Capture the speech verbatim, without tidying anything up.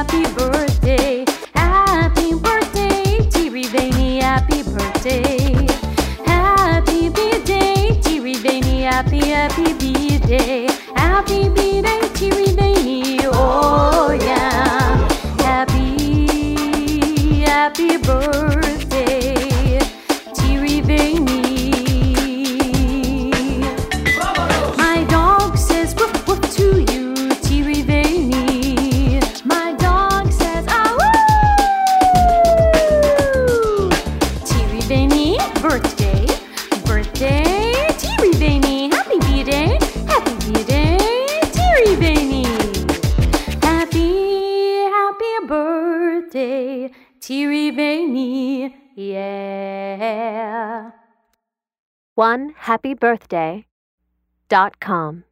happy birthday. Happy birthday, Tiriveni, happy birthday. Happy birthday, Tiriveni, happy, happy birthday. Happy birthday, Tiriveni, oh yeah. Happy, happy birthday, Tiriveni. My dog says woof woof to you, Tiriveni. My dog says ah woo. Tiriveni, birthday, birthday, Tiriveni. Happy birthday, happy birthday, Tiriveni. Happy, happy birthday, Tiriveni, yeah. one happy birthday dot com